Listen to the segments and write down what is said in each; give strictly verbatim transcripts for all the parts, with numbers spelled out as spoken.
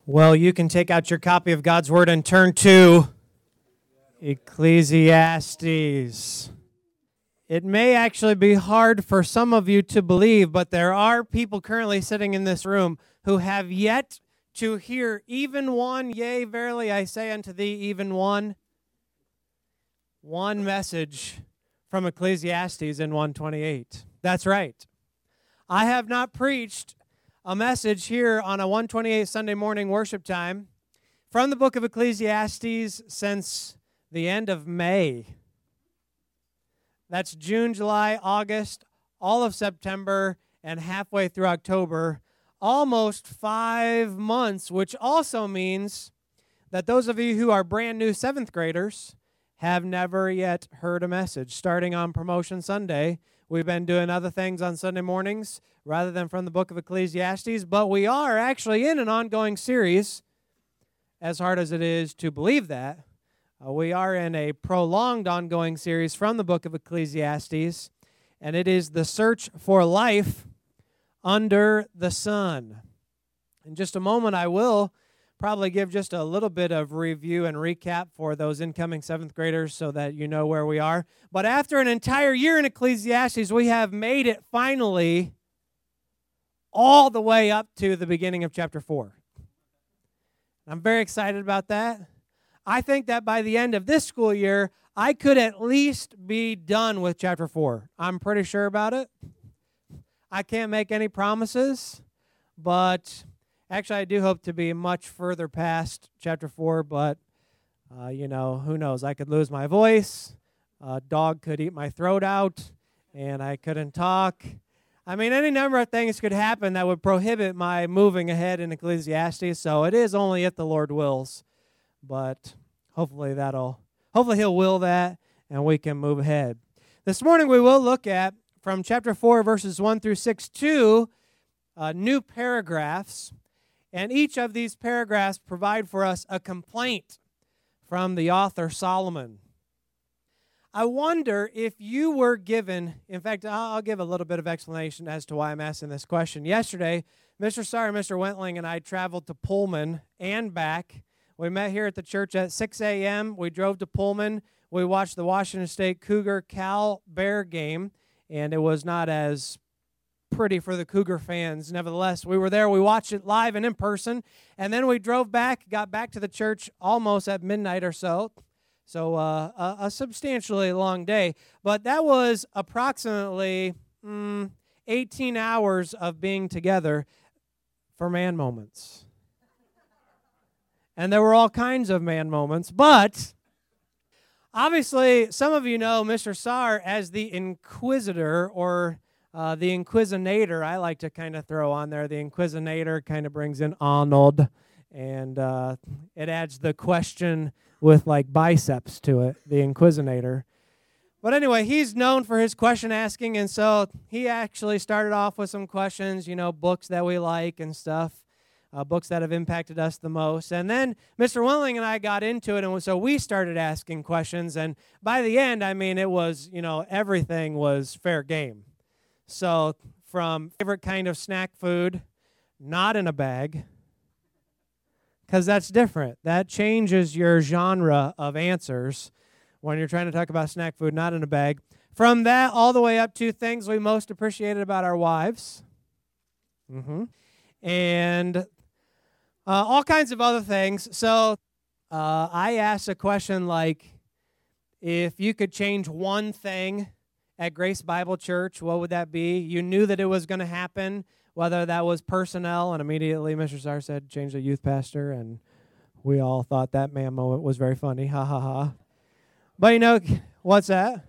Well, you can take out your copy of God's Word and turn to Ecclesiastes. It may actually be hard for some of you to believe, but there are people currently sitting in this room who have yet to hear even one, yea, verily I say unto thee, even one, one message from Ecclesiastes in one twenty-eight. That's right. I have not preached a message here on a one twenty-eight Sunday morning worship time from the book of Ecclesiastes since the end of May. That's June, July, August, all of September, and halfway through October, almost five months, which also means that those of you who are brand new seventh graders have never yet heard a message. Starting on Promotion Sunday, we've been doing other things on Sunday mornings rather than from the book of Ecclesiastes, but we are actually in an ongoing series, as hard as it is to believe that. Uh, we are in a prolonged ongoing series from the book of Ecclesiastes, and it is the search for life under the sun. In just a moment, I will probably give just a little bit of review and recap for those incoming seventh graders so that you know where we are. But after an entire year in Ecclesiastes, we have made it finally all the way up to the beginning of chapter four. I'm very excited about that. I think that by the end of this school year, I could at least be done with chapter four. I'm pretty sure about it. I can't make any promises, but actually I do hope to be much further past chapter four, but, uh, you know, who knows? I could lose my voice, a dog could eat my throat out, and I couldn't talk. I mean, any number of things could happen that would prohibit my moving ahead in Ecclesiastes, so it is only if the Lord wills. But hopefully that'll, hopefully he'll will that, and we can move ahead. This morning we will look at, from chapter four, verses one through six, two uh, new paragraphs, and each of these paragraphs provide for us a complaint from the author Solomon. I wonder if you were given, in fact, I'll give a little bit of explanation as to why I'm asking this question. Yesterday, Mister Starr and Mister Wentling and I traveled to Pullman and back. We met here at the church at six a.m. We drove to Pullman. We watched the Washington State Cougar-Cal Bear game, and it was not as pretty for the Cougar fans. Nevertheless, we were there. We watched it live and in person, and then we drove back, got back to the church almost at midnight or so. So uh, a, a substantially long day. But that was approximately mm, eighteen hours of being together for man moments. And there were all kinds of man moments. But obviously, some of you know Mister Starr as the Inquisitor, or uh, the Inquisinator. I like to kind of throw on there. The Inquisinator kind of brings in Arnold, and uh, it adds the question with like biceps to it, the Inquisinator. But anyway, he's known for his question asking, and so he actually started off with some questions, you know, books that we like and stuff, uh, books that have impacted us the most. And then Mister Willing and I got into it, and so we started asking questions, and by the end, I mean, it was, you know, everything was fair game. So from favorite kind of snack food, not in a bag, because that's different. That changes your genre of answers when you're trying to talk about snack food, not in a bag. From that all the way up to things we most appreciated about our wives. Mm-hmm. And uh, all kinds of other things. So uh, I asked a question like, if you could change one thing at Grace Bible Church, what would that be? You knew that it was going to happen, whether that was personnel, and immediately Mister Starr said, change the youth pastor, and we all thought that man moment was very funny, ha ha ha. But you know, what's that?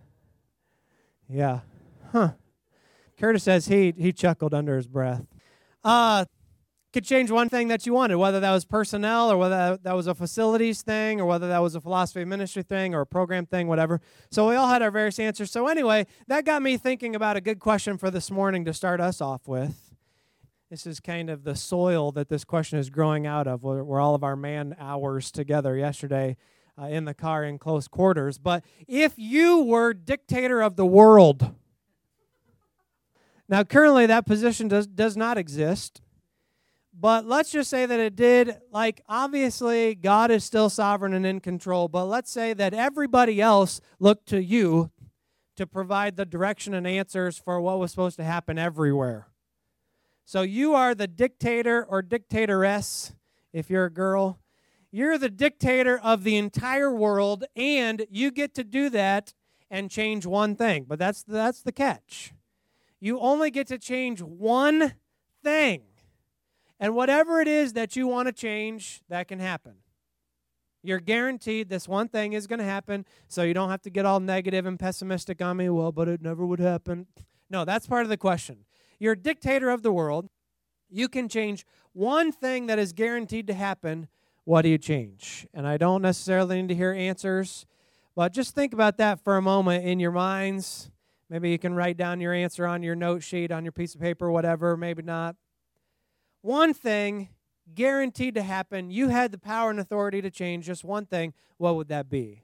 Yeah, huh. Curtis says he he chuckled under his breath. Uh, could change one thing that you wanted, whether that was personnel, or whether that was a facilities thing, or whether that was a philosophy of ministry thing, or a program thing, whatever. So we all had our various answers. So anyway, that got me thinking about a good question for this morning to start us off with. This is kind of the soil that this question is growing out of. We're, we're all of our man hours together yesterday uh, in the car in close quarters. But if you were dictator of the world, now currently that position does, does not exist, But let's just say that it did. Like, obviously, God is still sovereign and in control, but let's say that everybody else looked to you to provide the direction and answers for what was supposed to happen everywhere. So you are the dictator or dictatoress, if you're a girl. You're the dictator of the entire world, and you get to do that and change one thing. But that's that's the catch. You only get to change one thing. And whatever it is that you want to change, that can happen. You're guaranteed this one thing is going to happen, so you don't have to get all negative and pessimistic on me. Well, but it never would happen. No, that's part of the question. You're a dictator of the world. You can change one thing that is guaranteed to happen. What do you change? And I don't necessarily need to hear answers, but just think about that for a moment in your minds. Maybe you can write down your answer on your note sheet, on your piece of paper, whatever, maybe not. One thing guaranteed to happen, you had the power and authority to change just one thing, what would that be?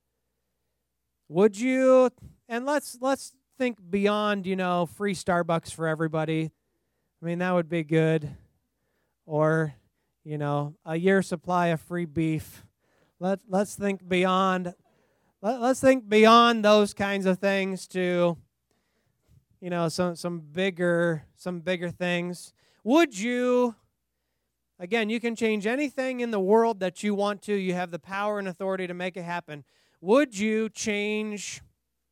Would you, and let's let's think beyond, you know, free Starbucks for everybody. I mean, that would be good. Or, you know, a year supply of free beef. Let, let's think beyond, let, let's think beyond those kinds of things to, you know, some some bigger, some bigger things. Would you, again, you can change anything in the world that you want to. You have the power and authority to make it happen. Would you change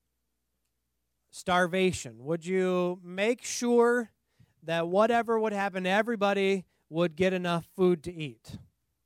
starvation? Would you make sure that whatever would happen to everybody would get enough food to eat?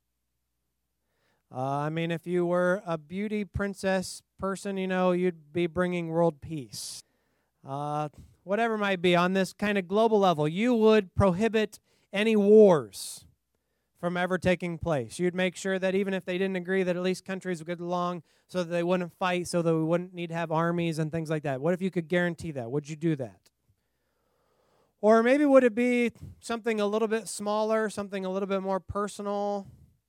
Uh, I mean, if you were a beauty princess person, you know, you'd be bringing world peace. Uh, whatever it might be, on this kind of global level, you would prohibit any wars from ever taking place. You'd make sure that even if they didn't agree, that at least countries would get along so that they wouldn't fight, so that we wouldn't need to have armies and things like that. What if you could guarantee that? Would you do that? Or maybe would it be something a little bit smaller, something a little bit more personal?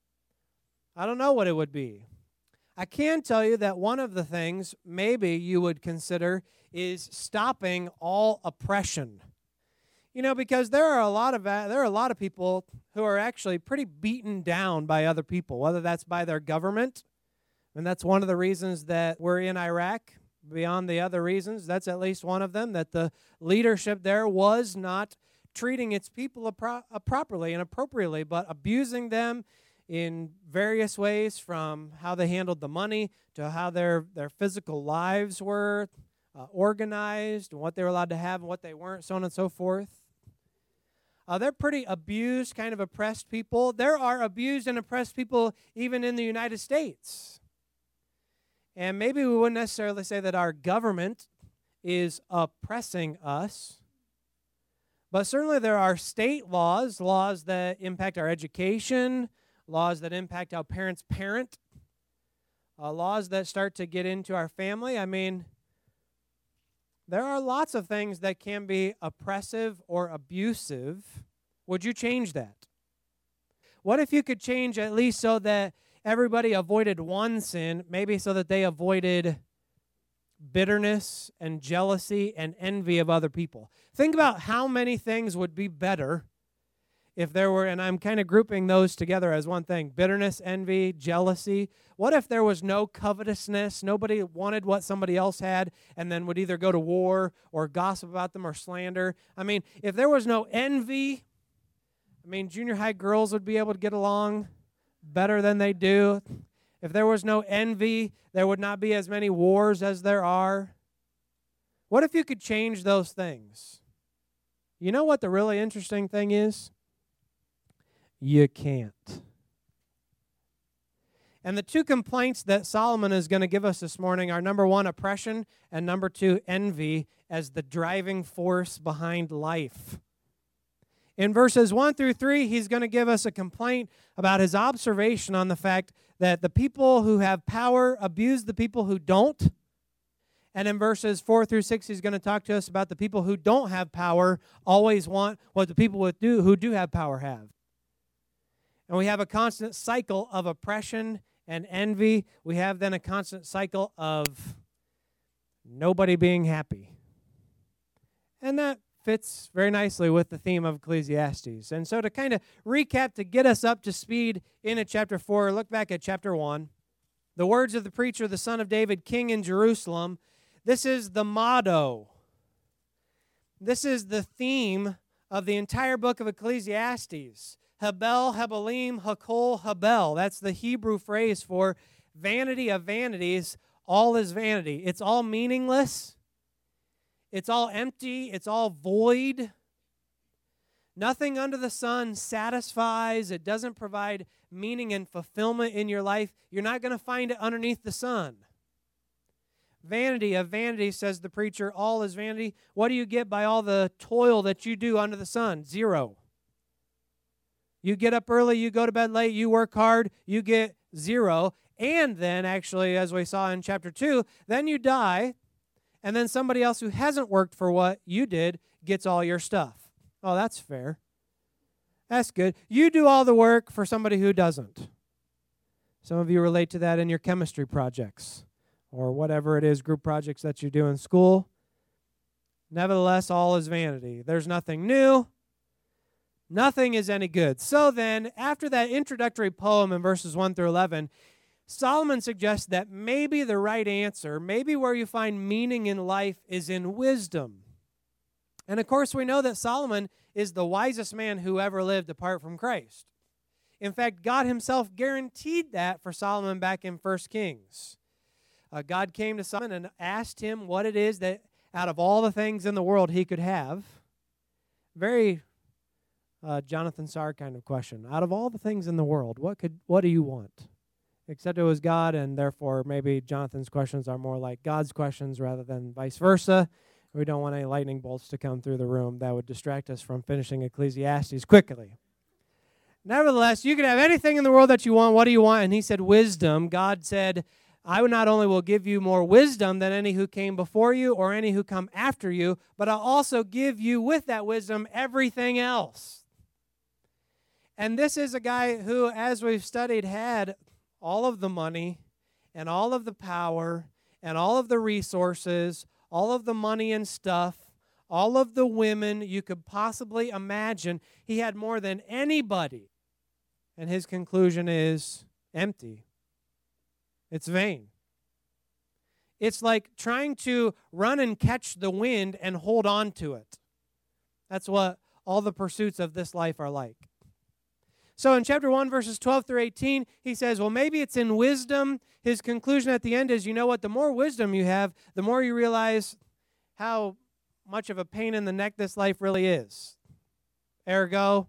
I don't know what it would be. I can tell you that one of the things maybe you would consider is stopping all oppression. You know, because there are a lot of there are a lot of people who are actually pretty beaten down by other people, whether that's by their government, and that's one of the reasons that we're in Iraq. Beyond the other reasons, that's at least one of them, that the leadership there was not treating its people appro- uh, properly and appropriately, but abusing them in various ways, from how they handled the money to how their, their physical lives were uh, organized and what they were allowed to have and what they weren't, so on and so forth. Uh, they're pretty abused, kind of oppressed people. There are abused and oppressed people even in the United States. And maybe we wouldn't necessarily say that our government is oppressing us, but certainly there are state laws, laws that impact our education, laws that impact how parents parent, uh, laws that start to get into our family. I mean, there are lots of things that can be oppressive or abusive. Would you change that? What if you could change at least so that everybody avoided one sin, maybe so that they avoided bitterness and jealousy and envy of other people? Think about how many things would be better if there were, and I'm kind of grouping those together as one thing, bitterness, envy, jealousy. What if there was no covetousness? Nobody wanted what somebody else had and then would either go to war or gossip about them or slander. I mean, if there was no envy, I mean, junior high girls would be able to get along better than they do. If there was no envy, there would not be as many wars as there are. What if you could change those things? You know what the really interesting thing is? You can't. And the two complaints that Solomon is going to give us this morning are, number one, oppression, and number two, envy as the driving force behind life. In verses one through three, he's going to give us a complaint about his observation on the fact that the people who have power abuse the people who don't. And in verses four through six, he's going to talk to us about the people who don't have power always want what the people with do, who do have power have. And we have a constant cycle of oppression and envy. We have then a constant cycle of nobody being happy. And that fits very nicely with the theme of Ecclesiastes. And so to kind of recap, to get us up to speed into chapter four, look back at chapter one. The words of the preacher, the son of David, king in Jerusalem. This is the motto. This is the theme of the entire book of Ecclesiastes. Habel, Habelim, Hakol, Habel. That's the Hebrew phrase for vanity of vanities. All is vanity. It's all meaningless. It's all empty. It's all void. Nothing under the sun satisfies. It doesn't provide meaning and fulfillment in your life. You're not going to find it underneath the sun. Vanity of vanity, says the preacher, all is vanity. What do you get by all the toil that you do under the sun? Zero. You get up early, you go to bed late, you work hard, you get zero. And then, actually, as we saw in chapter two, then you die, and then somebody else who hasn't worked for what you did gets all your stuff. Oh, that's fair. That's good. You do all the work for somebody who doesn't. Some of you relate to that in your chemistry projects or whatever it is, group projects that you do in school. Nevertheless, all is vanity. There's nothing new. Nothing is any good. So then, after that introductory poem in verses one through eleven, Solomon suggests that maybe the right answer, maybe where you find meaning in life, is in wisdom. And of course, we know that Solomon is the wisest man who ever lived apart from Christ. In fact, God himself guaranteed that for Solomon back in First Kings. Uh, God came to Solomon and asked him what it is that out of all the things in the world he could have. Very uh, Jonathan Sarr kind of question. Out of all the things in the world, what could what do you want? Except it was God, and therefore maybe Jonathan's questions are more like God's questions rather than vice versa. We don't want any lightning bolts to come through the room that would distract us from finishing Ecclesiastes quickly. Nevertheless, you can have anything in the world that you want. What do you want? And he said, wisdom. God said, I not only will give you more wisdom than any who came before you or any who come after you, but I'll also give you with that wisdom everything else. And this is a guy who, as we've studied, had all of the money and all of the power and all of the resources, all of the money and stuff, all of the women you could possibly imagine. He had more than anybody. And his conclusion is empty. It's vain. It's like trying to run and catch the wind and hold on to it. That's what all the pursuits of this life are like. So in chapter one, verses twelve through eighteen, he says, well, maybe it's in wisdom. His conclusion at the end is, you know what, the more wisdom you have, the more you realize how much of a pain in the neck this life really is. Ergo,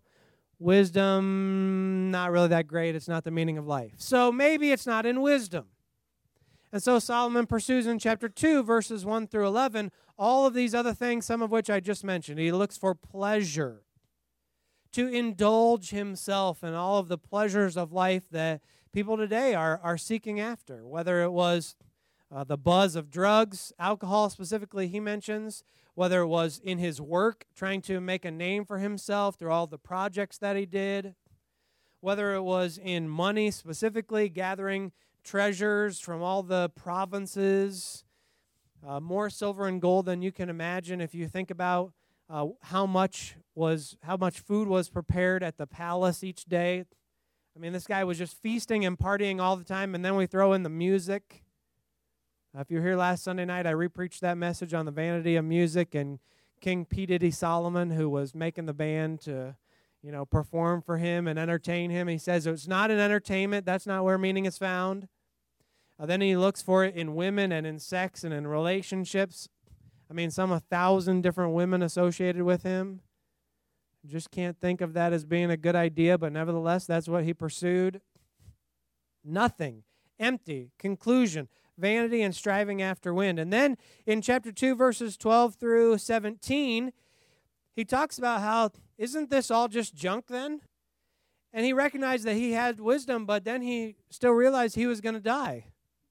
wisdom, not really that great. It's not the meaning of life. So maybe it's not in wisdom. And so Solomon pursues in chapter two, verses one through eleven, all of these other things, some of which I just mentioned. He looks for pleasure, to indulge himself in all of the pleasures of life that people today are, are seeking after, whether it was uh, the buzz of drugs, alcohol specifically he mentions, whether it was in his work, trying to make a name for himself through all the projects that he did, whether it was in money specifically, gathering treasures from all the provinces, uh, more silver and gold than you can imagine if you think about uh, how much was how much food was prepared at the palace each day. I mean, this guy was just feasting and partying all the time, and then we throw in the music. Uh, if you were here last Sunday night, I re-preached that message on the vanity of music and King P. Diddy Solomon, who was making the band to, you know, perform for him and entertain him. He says it's not an entertainment. That's not where meaning is found. Uh, then he looks for it in women and in sex and in relationships. I mean, some a thousand different women associated with him. Just can't think of that as being a good idea, but nevertheless, that's what he pursued. Nothing. Empty. Conclusion. Vanity and striving after wind. And then in chapter two, verses twelve through seventeen, he talks about how, isn't this all just junk then? And he recognized that he had wisdom, but then he still realized he was going to die.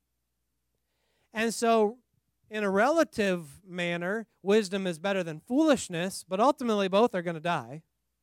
And so, in a relative manner, wisdom is better than foolishness, but ultimately both are going to die.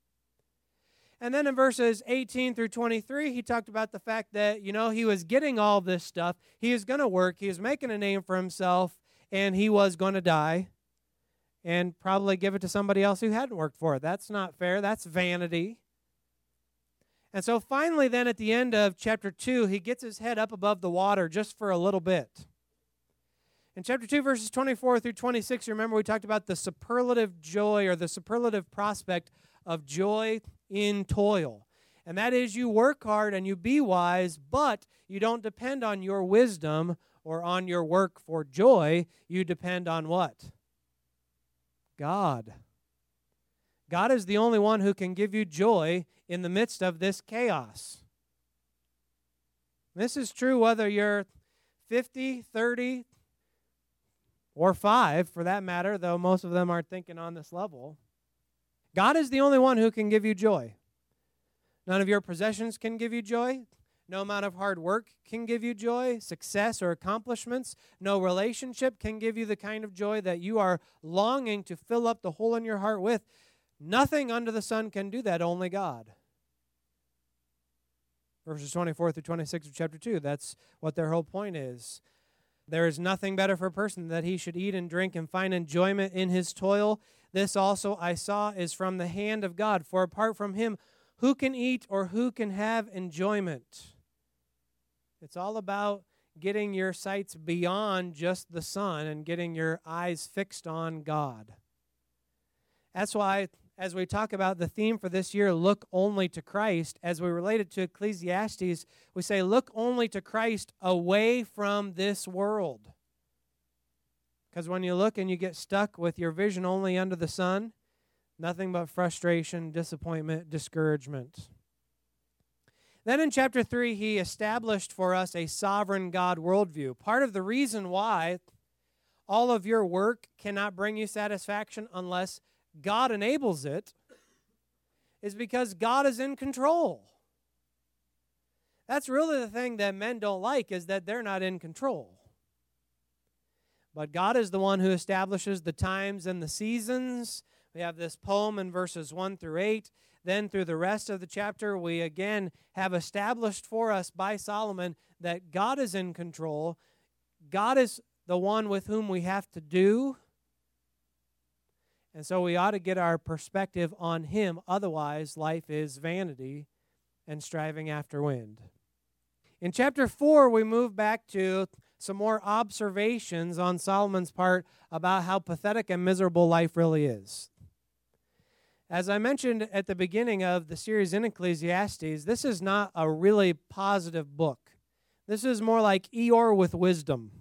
And then in verses eighteen through twenty-three, he talked about the fact that, you know, he was getting all this stuff. He was going to work. He was making a name for himself, and he was going to die. and probably give it to somebody else who hadn't worked for it. That's not fair. That's vanity. And so finally then at the end of chapter two, he gets his head up above the water just for a little bit. In chapter two, verses twenty-four through twenty-six, remember we talked about the superlative joy or the superlative prospect of joy in toil. And that is you work hard and you be wise, but you don't depend on your wisdom or on your work for joy. You depend on what? God. God is the only one who can give you joy in the midst of this chaos. This is true whether you're fifty, thirty, or five, for that matter, though most of them aren't thinking on this level. God is the only one who can give you joy. None of your possessions can give you joy. No amount of hard work can give you joy, success, or accomplishments. No relationship can give you the kind of joy that you are longing to fill up the hole in your heart with. Nothing under the sun can do that, only God. Verses twenty-four through twenty-six of chapter two, that's what their whole point is. There is nothing better for a person that he should eat and drink and find enjoyment in his toil. This also I saw is from the hand of God. For apart from him, who can eat or who can have enjoyment? It's all about getting your sights beyond just the sun and getting your eyes fixed on God. That's why, as we talk about the theme for this year, look only to Christ, as we relate it to Ecclesiastes, we say look only to Christ away from this world. Because when you look and you get stuck with your vision only under the sun, nothing but frustration, disappointment, discouragement. Then in chapter three, he established for us a sovereign God worldview. Part of the reason why all of your work cannot bring you satisfaction unless God enables it is because God is in control. That's really the thing that men don't like, is that they're not in control. But God is the one who establishes the times and the seasons. We have this poem in verses one through eight. Then through the rest of the chapter, we again have established for us by Solomon that God is in control. God is the one with whom we have to do. And so we ought to get our perspective on him. Otherwise, life is vanity and striving after wind. In chapter four, we move back to some more observations on Solomon's part about how pathetic and miserable life really is. As I mentioned at the beginning of the series in Ecclesiastes, this is not a really positive book. This is more like Eeyore with wisdom.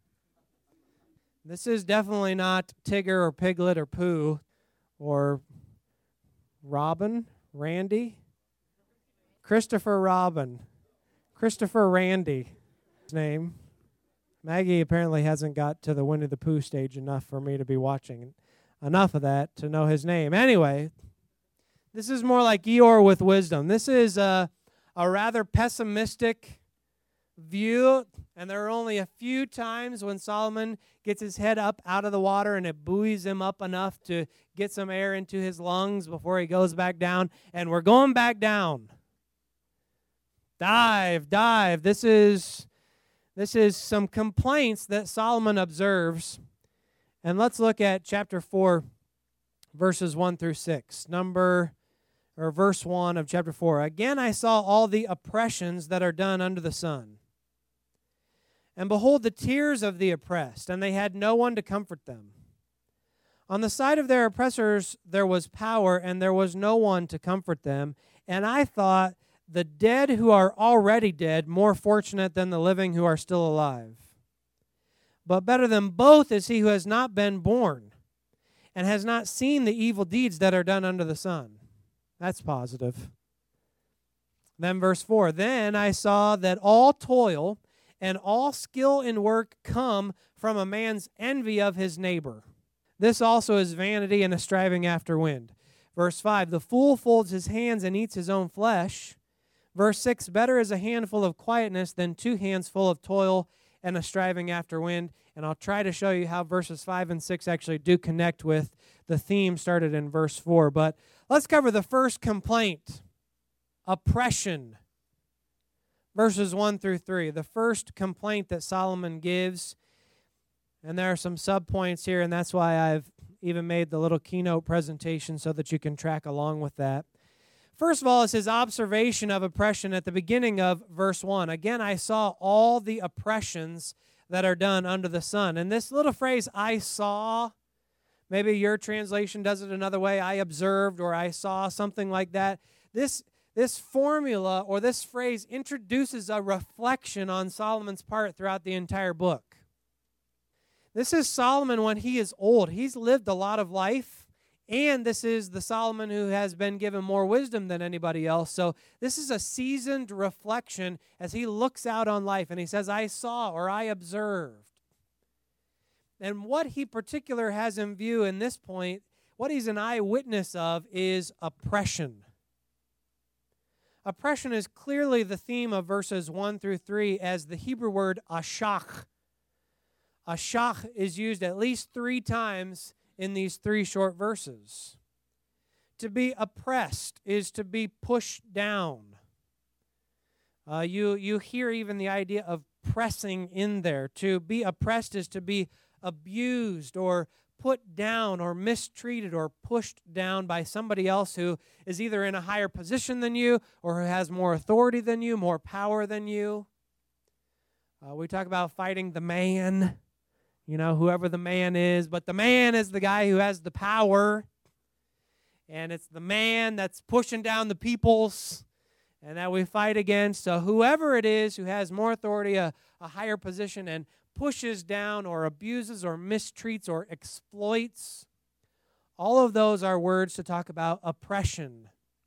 This is definitely not Tigger or Piglet or Pooh or Robin, Randy, Christopher Robin, Christopher Randy, his name. Maggie apparently hasn't got to the Winnie the Pooh stage enough for me to be watching enough of that to know his name. Anyway, this is more like Eeyore with wisdom. This is a, a rather pessimistic view, and there are only a few times when Solomon gets his head up out of the water and it buoys him up enough to get some air into his lungs before he goes back down. And we're going back down. Dive, dive. This is, this is some complaints that Solomon observes. And let's look at chapter four, verses one through six. Number, or verse one of chapter four. Again, I saw all the oppressions that are done under the sun. And behold, the tears of the oppressed, and they had no one to comfort them. On the side of their oppressors there was power, and there was no one to comfort them. And I thought, the dead who are already dead, more fortunate than the living who are still alive. But better than both is he who has not been born, and has not seen the evil deeds that are done under the sun. That's positive. Then verse four, then I saw that all toil and all skill in work come from a man's envy of his neighbor. This also is vanity and a striving after wind. Verse five, the fool folds his hands and eats his own flesh. Verse six, better is a handful of quietness than two hands full of toil and a striving after wind. And I'll try to show you how verses five and six actually do connect with the theme started in verse four. But let's cover the first complaint, oppression. Verses one through three, the first complaint that Solomon gives, and there are some subpoints here, and that's why I've even made the little keynote presentation so that you can track along with that. First of all, is his observation of oppression at the beginning of verse one. Again, I saw all the oppressions that are done under the sun. And this little phrase, I saw, maybe your translation does it another way, I observed or I saw, something like that. This, this formula or this phrase introduces a reflection on Solomon's part throughout the entire book. This is Solomon when he is old. He's lived a lot of life. And this is the Solomon who has been given more wisdom than anybody else. So this is a seasoned reflection as he looks out on life and he says, I saw or I observed. And what he particular has in view in this point, what he's an eyewitness of is oppression. Oppression is clearly the theme of verses one through three as the Hebrew word ashach. Ashach is used at least three times in these three short verses. To be oppressed is to be pushed down. Uh, you, you hear even the idea of pressing in there. To be oppressed is to be abused or put down or mistreated or pushed down by somebody else who is either in a higher position than you or who has more authority than you, more power than you. Uh, we talk about fighting the man. You know, whoever the man is, but the man is the guy who has the power, and it's the man that's pushing down the peoples, and that we fight against. So whoever it is who has more authority, a, a higher position, and pushes down or abuses or mistreats or exploits, all of those are words to talk about oppression.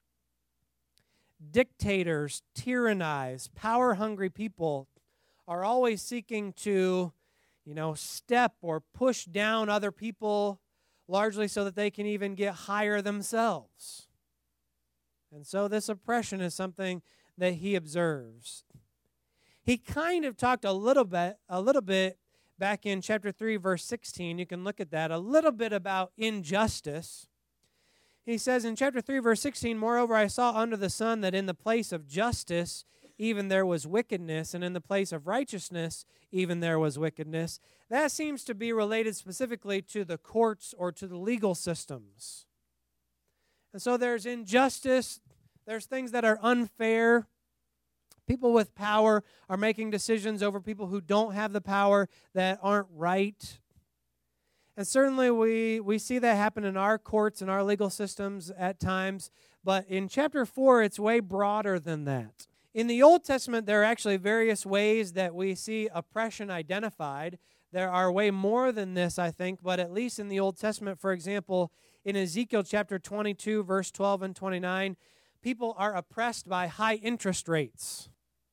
Dictators, tyrannize, power-hungry people are always seeking to you know, step or push down other people, largely so that they can even get higher themselves. And so this oppression is something that he observes. He kind of talked a little bit, a little bit back in chapter three, verse sixteen. You can look at that, a little bit about injustice. He says in chapter three, verse sixteen, moreover, I saw under the sun that in the place of justice even there was wickedness, and in the place of righteousness, even there was wickedness. That seems to be related specifically to the courts or to the legal systems. And so there's injustice, there's things that are unfair. People with power are making decisions over people who don't have the power that aren't right. And certainly we, we see that happen in our courts and our legal systems at times, but in chapter four, it's way broader than that. In the Old Testament, there are actually various ways that we see oppression identified. There are way more than this, I think, but at least in the Old Testament, for example, in Ezekiel chapter twenty-two, verse twelve and twenty-nine, people are oppressed by high interest rates.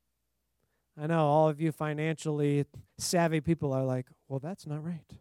I know all of you financially savvy people are like, well, that's not right.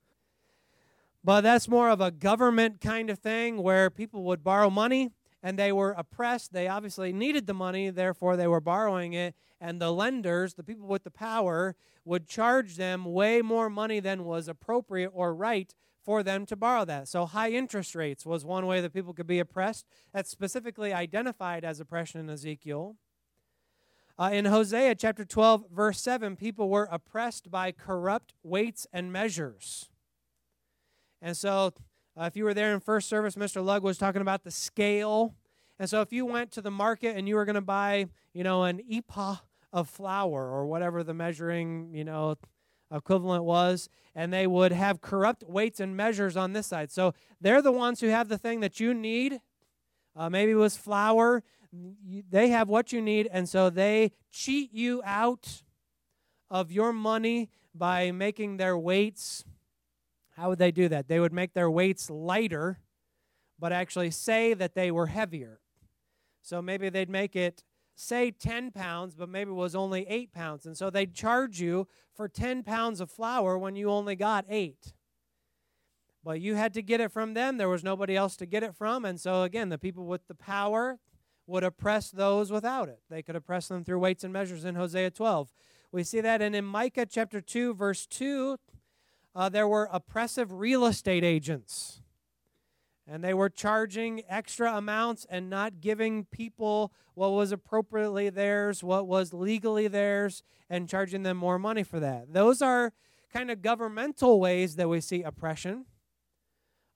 But that's more of a government kind of thing where people would borrow money, and they were oppressed. They obviously needed the money, therefore they were borrowing it. And the lenders, the people with the power, would charge them way more money than was appropriate or right for them to borrow that. So high interest rates was one way that people could be oppressed. That's specifically identified as oppression in Ezekiel. Uh, in Hosea chapter twelve, verse seven, people were oppressed by corrupt weights and measures. And so Uh, if you were there in first service, Mister Lugg was talking about the scale. And so if you went to the market and you were going to buy, you know, an ephah of flour or whatever the measuring, you know, equivalent was, and they would have corrupt weights and measures on this side. So they're the ones who have the thing that you need. Uh, maybe it was flour. They have what you need, and so they cheat you out of your money by making their weights. How would they do that? They would make their weights lighter, but actually say that they were heavier. So maybe they'd make it, say, ten pounds, but maybe it was only eight pounds. And so they'd charge you for ten pounds of flour when you only got eight. But you had to get it from them. There was nobody else to get it from. And so, again, the people with the power would oppress those without it. They could oppress them through weights and measures in Hosea twelve. We see that, and in Micah chapter two, verse two, Uh, there were oppressive real estate agents, and they were charging extra amounts and not giving people what was appropriately theirs, what was legally theirs, and charging them more money for that. Those are kind of governmental ways that we see oppression.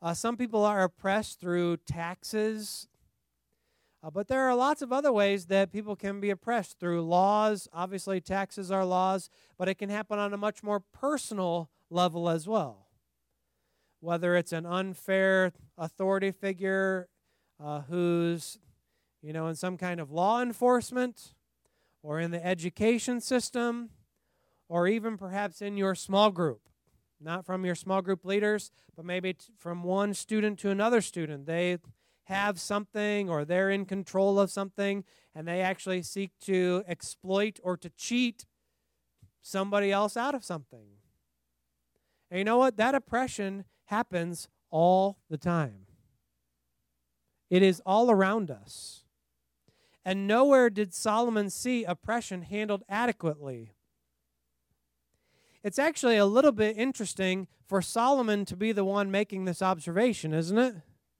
Uh, some people are oppressed through taxes, uh, but there are lots of other ways that people can be oppressed through laws. Obviously, taxes are laws, but it can happen on a much more personal level as well. Whether it's an unfair authority figure uh, who's, you know, in some kind of law enforcement or in the education system or even perhaps in your small group. Not from your small group leaders, but maybe t- from one student to another student. They have something or they're in control of something, and they actually seek to exploit or to cheat somebody else out of something. And you know what? That oppression happens all the time. It is all around us. And nowhere did Solomon see oppression handled adequately. It's actually a little bit interesting for Solomon to be the one making this observation, isn't it?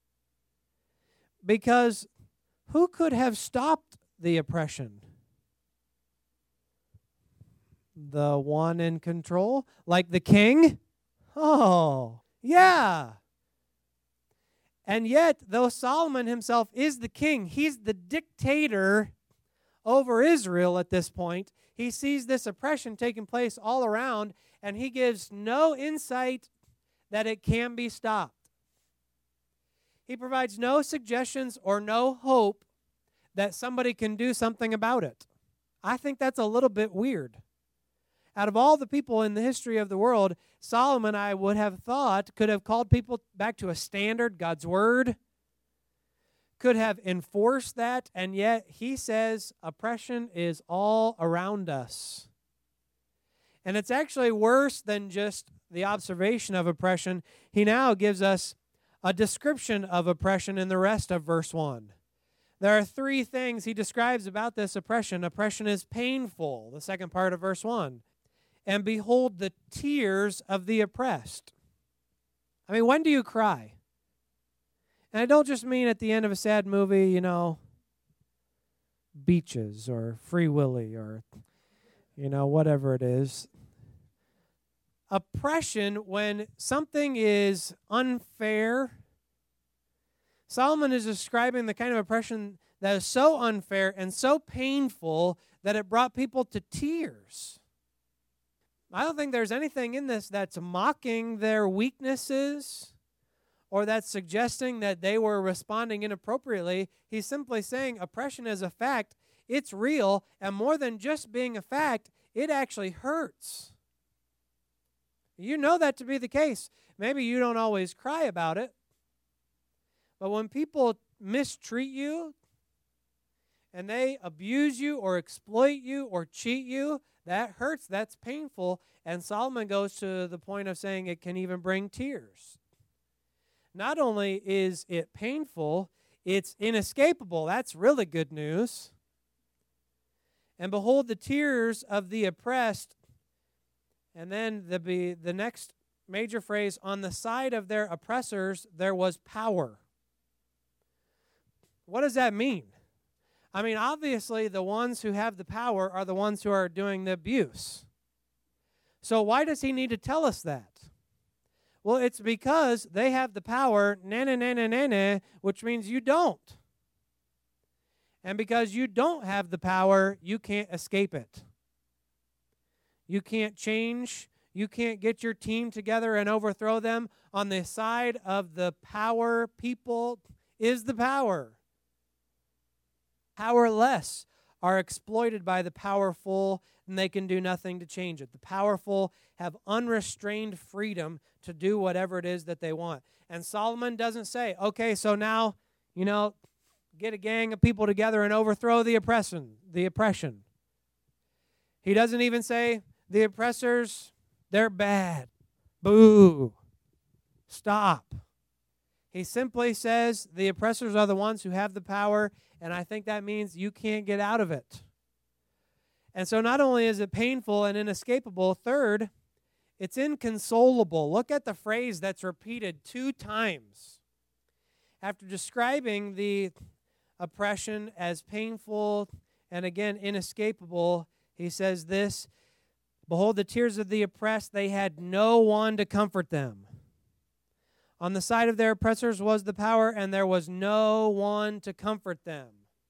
Because who could have stopped the oppression? The one in control? Like the king? Oh, yeah. And yet, though Solomon himself is the king, he's the dictator over Israel at this point. He sees this oppression taking place all around, and he gives no insight that it can be stopped. He provides no suggestions or no hope that somebody can do something about it. I think that's a little bit weird. Out of all the people in the history of the world, Solomon, I would have thought, could have called people back to a standard, God's word, could have enforced that, and yet he says oppression is all around us. And it's actually worse than just the observation of oppression. He now gives us a description of oppression in the rest of verse one. There are three things he describes about this oppression. Oppression is painful, the second part of verse one. And behold the tears of the oppressed. I mean, when do you cry? And I don't just mean at the end of a sad movie, you know, Beaches or Free Willy or, you know, whatever it is. Oppression, when something is unfair. Solomon is describing the kind of oppression that is so unfair and so painful that it brought people to tears. I don't think there's anything in this that's mocking their weaknesses or that's suggesting that they were responding inappropriately. He's simply saying oppression is a fact. It's real, and more than just being a fact, it actually hurts. You know that to be the case. Maybe you don't always cry about it, but when people mistreat you and they abuse you or exploit you or cheat you, that hurts, that's painful, and Solomon goes to the point of saying it can even bring tears. Not only is it painful, it's inescapable. That's really good news. And behold the tears of the oppressed. And then the be the next major phrase, on the side of their oppressors there was power. What does that mean? I mean, obviously the ones who have the power are the ones who are doing the abuse. So why does he need to tell us that? Well, it's because they have the power, na na na na na na, which means you don't. And because you don't have the power, you can't escape it. You can't change. You can't get your team together and overthrow them. On the side of the power people is the power. Powerless are exploited by the powerful, and they can do nothing to change it. The powerful have unrestrained freedom to do whatever it is that they want. And Solomon doesn't say, okay, so now, you know, get a gang of people together and overthrow the oppression, the oppression. He doesn't even say, the oppressors, they're bad. Boo. Stop. He simply says the oppressors are the ones who have the power, and I think that means you can't get out of it. And so not only is it painful and inescapable, third, it's inconsolable. Look at the phrase that's repeated two times. After describing the oppression as painful and again inescapable, he says this, behold the tears of the oppressed, they had no one to comfort them. On the side of their oppressors was the power, and there was no one to comfort them.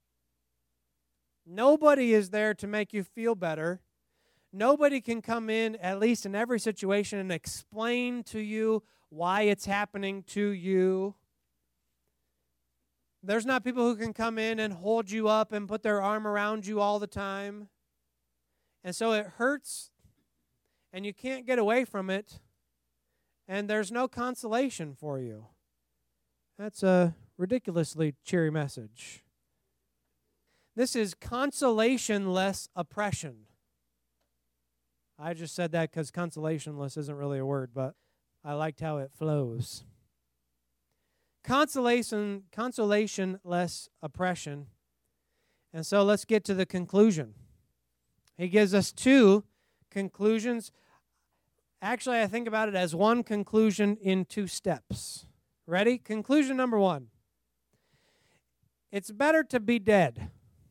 Nobody is there to make you feel better. Nobody can come in, at least in every situation, and explain to you why it's happening to you. There's not people who can come in and hold you up and put their arm around you all the time. And so it hurts, and you can't get away from it, and there's no consolation for you. That's a ridiculously cheery message. This is consolation-less oppression. I just said that because consolationless isn't really a word, but I liked how it flows. Consolation, consolation-less oppression. And so let's get to the conclusion. He gives us two conclusions. Actually, I think about it as one conclusion in two steps. Ready? Conclusion number one. It's better to be dead.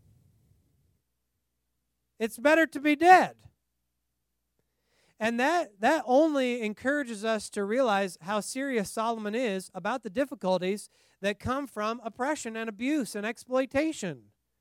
It's better to be dead. And that, that only encourages us to realize how serious Solomon is about the difficulties that come from oppression and abuse and exploitation.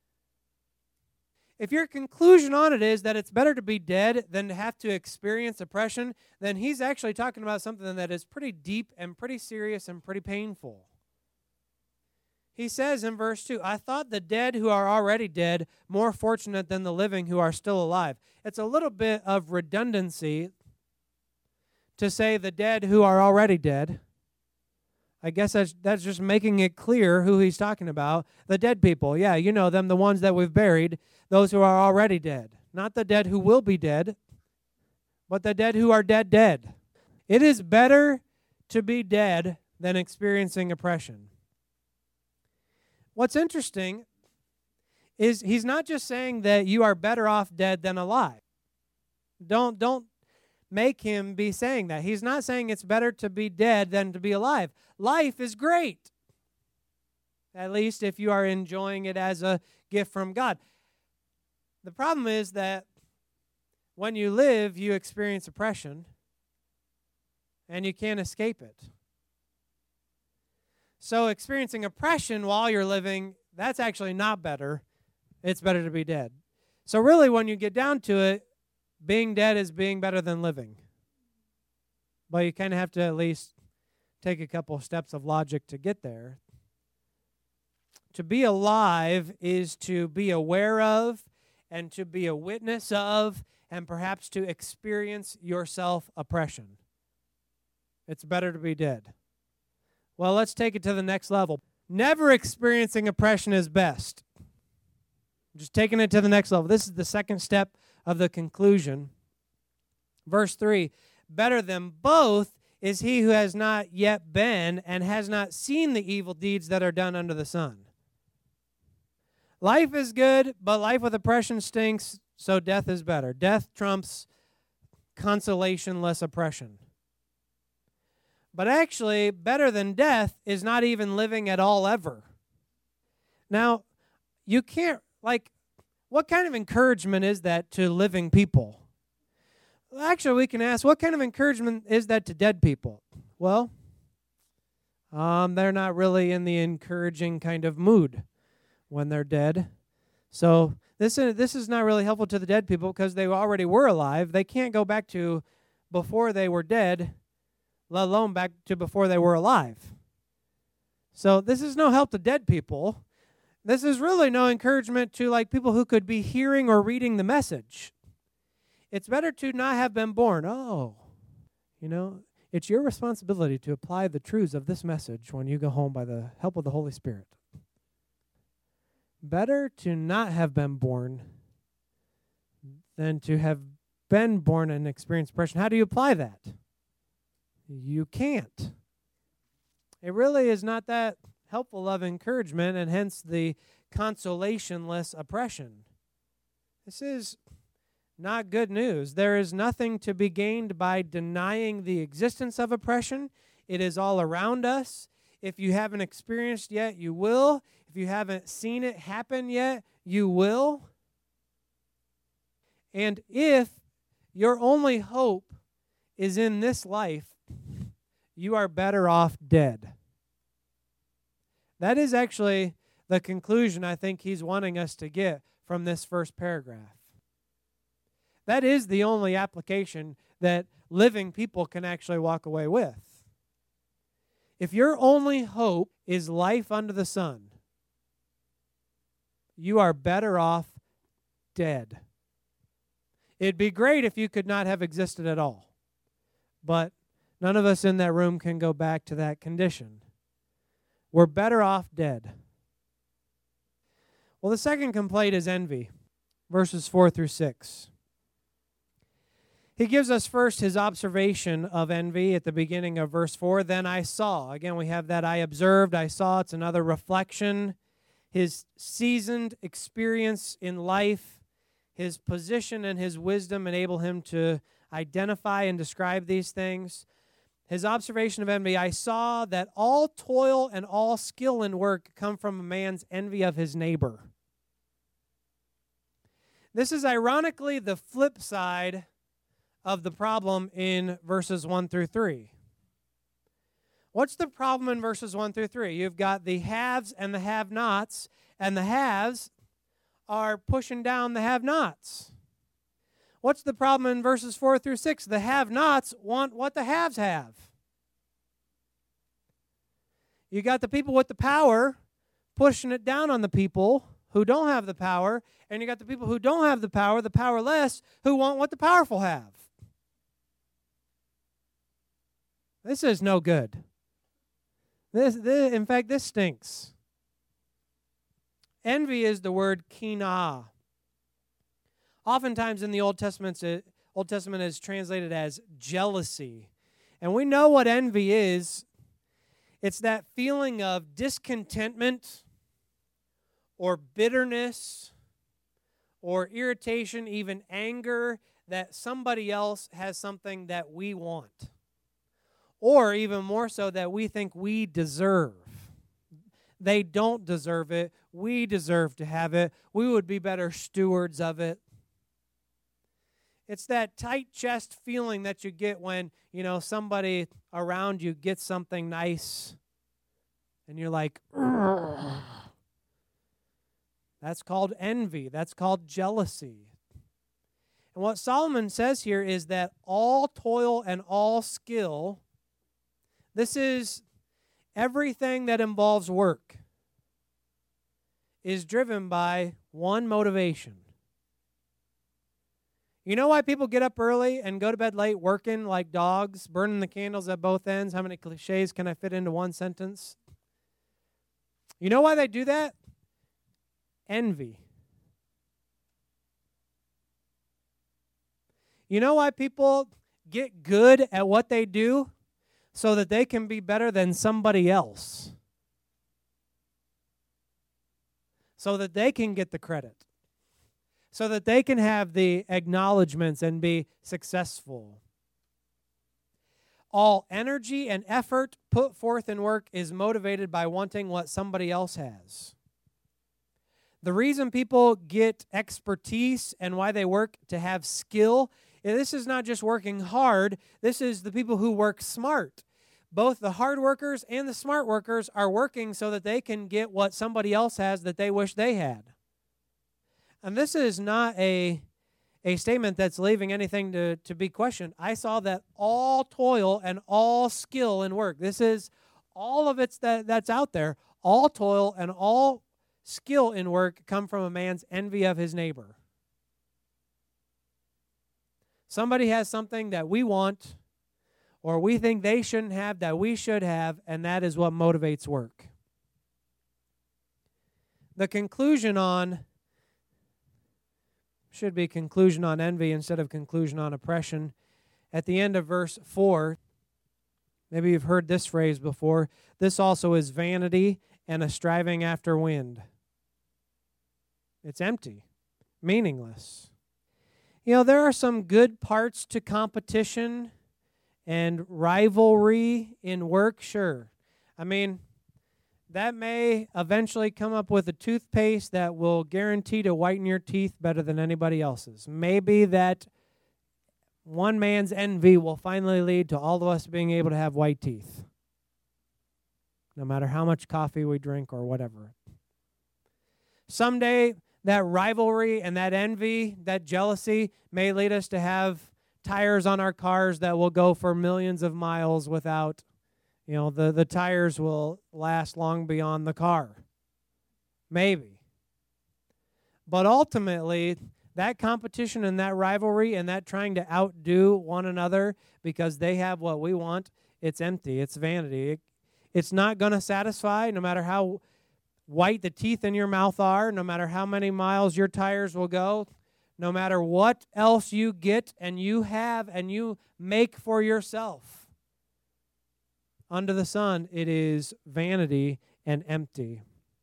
If your conclusion on it is that it's better to be dead than to have to experience oppression, then he's actually talking about something that is pretty deep and pretty serious and pretty painful. He says in verse two, I thought the dead who are already dead more fortunate than the living who are still alive. It's a little bit of redundancy to say the dead who are already dead. I guess that's, that's just making it clear who he's talking about. The dead people, yeah, you know them, the ones that we've buried, those who are already dead. Not the dead who will be dead, but the dead who are dead dead. It is better to be dead than experiencing oppression. What's interesting is he's not just saying that you are better off dead than alive. Don't, don't make him be saying that. He's not saying it's better to be dead than to be alive. Life is great, at least if you are enjoying it as a gift from God. The problem is that when you live, you experience oppression, and you can't escape it. So experiencing oppression while you're living, that's actually not better. It's better to be dead. So really, when you get down to it, being dead is being better than living. But you kind of have to at least take a couple steps of logic to get there. To be alive is to be aware of and to be a witness of and perhaps to experience yourself oppression. It's better to be dead. Well, let's take it to the next level. Never experiencing oppression is best. Just taking it to the next level. This is the second step of the conclusion. Verse three, better than both is he who has not yet been and has not seen the evil deeds that are done under the sun. Life is good, but life with oppression stinks, so death is better. Death trumps consolation less oppression. But actually, better than death is not even living at all ever. Now, you can't, like, what kind of encouragement is that to living people? Well, actually, we can ask, what kind of encouragement is that to dead people? Well, um, they're not really in the encouraging kind of mood when they're dead. So this is, this is not really helpful to the dead people because they already were alive. They can't go back to before they were dead, let alone back to before they were alive. So this is no help to dead people. This is really no encouragement to like people who could be hearing or reading the message. It's better to not have been born. Oh, you know, it's your responsibility to apply the truths of this message when you go home by the help of the Holy Spirit. Better to not have been born than to have been born and experienced oppression. How do you apply that? You can't. It really is not that helpful of encouragement, and hence the consolationless oppression. This is not good news. There is nothing to be gained by denying the existence of oppression. It is all around us. If you haven't experienced yet, you will. If you haven't seen it happen yet, you will. And if your only hope is in this life, you are better off dead. That is actually the conclusion I think he's wanting us to get from this first paragraph. That is the only application that living people can actually walk away with. If your only hope is life under the sun, you are better off dead. It'd be great if you could not have existed at all, but none of us in that room can go back to that condition. We're better off dead. Well, the second complaint is envy, verses four through six. He gives us first his observation of envy at the beginning of verse four. Then I saw. Again, we have that I observed, I saw. It's another reflection. His seasoned experience in life, his position and his wisdom enable him to identify and describe these things. His observation of envy, I saw that all toil and all skill in work come from a man's envy of his neighbor. This is ironically the flip side of the problem in verses one through three. What's the problem in verses one through three? You've got the haves and the have-nots, and the haves are pushing down the have-nots. What's the problem in verses four through six? The have-nots want what the haves have. You got the people with the power pushing it down on the people who don't have the power, and you got the people who don't have the power, the powerless, who want what the powerful have. This is no good. This, this, in fact, this stinks. Envy is the word kinah. Oftentimes in the Old Testament, it, Old Testament is translated as jealousy. And we know what envy is. It's that feeling of discontentment or bitterness or irritation, even anger, that somebody else has something that we want. Or even more so, that we think we deserve. They don't deserve it. We deserve to have it. We would be better stewards of it. It's that tight chest feeling that you get when, you know, somebody around you gets something nice and you're like, ugh. That's called envy. That's called jealousy. And what Solomon says here is that all toil and all skill, this is everything that involves work, is driven by one motivation. You know why people get up early and go to bed late working like dogs, burning the candles at both ends? How many cliches can I fit into one sentence? You know why they do that? Envy. You know why people get good at what they do? So that they can be better than somebody else. So that they can get the credit. So that they can have the acknowledgments and be successful. All energy and effort put forth in work is motivated by wanting what somebody else has. The reason people get expertise and why they work to have skill, this is not just working hard. This is the people who work smart. Both the hard workers and the smart workers are working so that they can get what somebody else has that they wish they had. And this is not a, a statement that's leaving anything to, to be questioned. I saw that all toil and all skill in work. This is all of it's that, that's out there. All toil and all skill in work come from a man's envy of his neighbor. Somebody has something that we want, or we think they shouldn't have, that we should have, and that is what motivates work. The conclusion on, should be conclusion on envy instead of conclusion on oppression. At the end of verse four, maybe you've heard this phrase before, this also is vanity and a striving after wind. It's empty, meaningless. You know, there are some good parts to competition and rivalry in work, sure. I mean, that may eventually come up with a toothpaste that will guarantee to whiten your teeth better than anybody else's. Maybe that One man's envy will finally lead to all of us being able to have white teeth, no matter how much coffee we drink or whatever. Someday, that rivalry and that envy, that jealousy may lead us to have tires on our cars that will go for millions of miles without, you know, the, the tires will last long beyond the car. Maybe. But ultimately, that competition and that rivalry and that trying to outdo one another because they have what we want, it's empty. It's vanity. It, it's not going to satisfy no matter how white the teeth in your mouth are, no matter how many miles your tires will go, no matter what else you get and you have and you make for yourself. Under the sun, it is vanity and empty.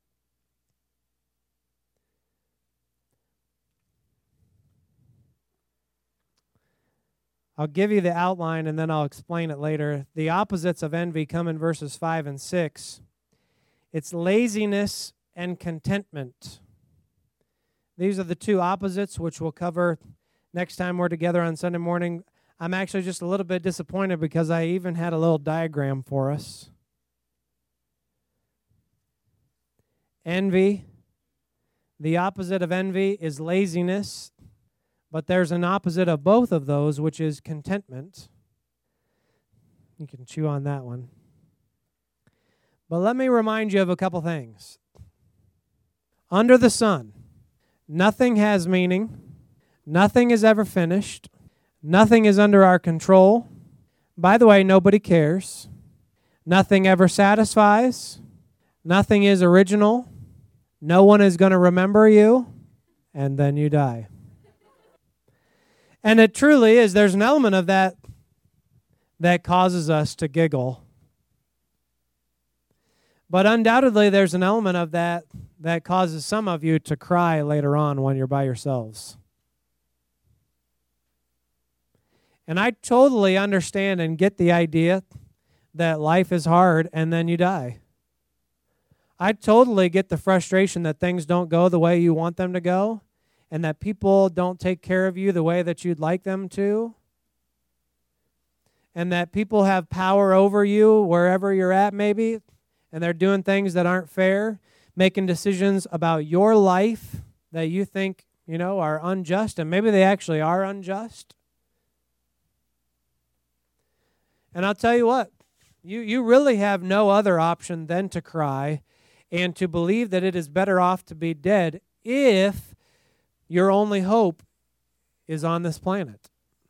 I'll give you the outline and then I'll explain it later. The opposites of envy come in verses five and six. It's laziness and contentment. These are the two opposites, which we'll cover next time we're together on Sunday morning. I'm actually just a little bit disappointed because I even had a little diagram for us. Envy. The opposite of envy is laziness, but there's an opposite of both of those, which is contentment. You can chew on that one. But let me remind you of a couple things. Under the sun, nothing has meaning. Nothing is ever finished. Nothing is under our control. By the way, nobody cares. Nothing ever satisfies. Nothing is original. No one is going to remember you, and then you die. And it truly is. There's an element of that that causes us to giggle. But undoubtedly, there's an element of that that causes some of you to cry later on when you're by yourselves. And I totally understand and get the idea that life is hard and then you die. I totally get the frustration that things don't go the way you want them to go and that people don't take care of you the way that you'd like them to, and that people have power over you wherever you're at maybe, and they're doing things that aren't fair, making decisions about your life that you think, you know, are unjust, and maybe they actually are unjust. And I'll tell you what, you, you really have no other option than to cry and to believe that it is better off to be dead if your only hope is on this planet.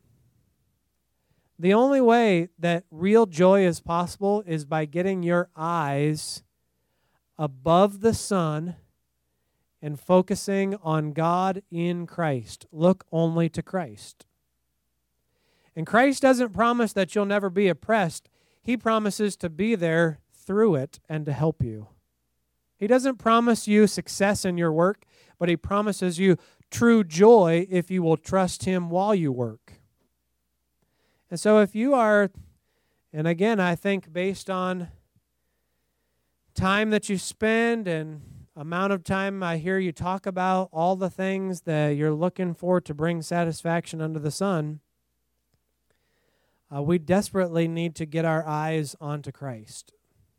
The only way that real joy is possible is by getting your eyes above the sun and focusing on God in Christ. Look only to Christ. And Christ doesn't promise that you'll never be oppressed. He promises to be there through it and to help you. He doesn't promise you success in your work, but he promises you true joy if you will trust him while you work. And so if you are, and again, I think based on time that you spend and amount of time I hear you talk about all the things that you're looking for to bring satisfaction under the sun, uh, we desperately need to get our eyes onto Christ.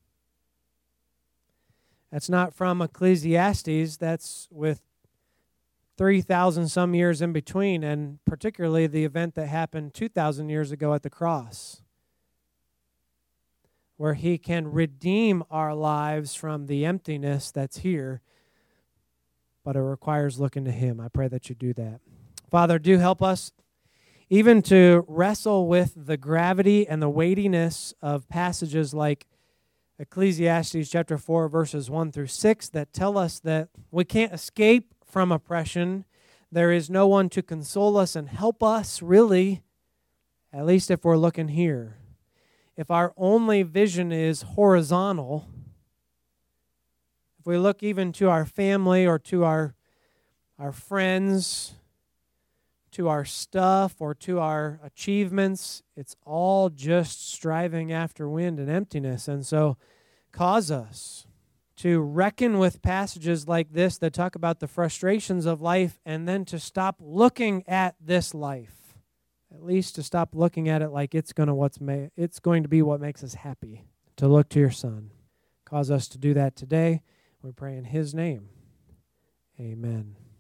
That's not from Ecclesiastes. That's with three thousand some years in between, and particularly the event that happened two thousand years ago at the cross, where he can redeem our lives from the emptiness that's here, but it requires looking to him. I pray that you do that. Father, do help us even to wrestle with the gravity and the weightiness of passages like Ecclesiastes chapter four, verses one through six, that tell us that we can't escape from oppression. There is no one to console us and help us, really, at least if we're looking here. If our only vision is horizontal, if we look even to our family or to our, our friends, to our stuff or to our achievements, it's all just striving after wind and emptiness. And so cause us to reckon with passages like this that talk about the frustrations of life and then to stop looking at this life at least to stop looking at it like it's going to what's ma- it's going to be what makes us happy, to look to your Son. Cause us to do that today. We pray in his name. Amen.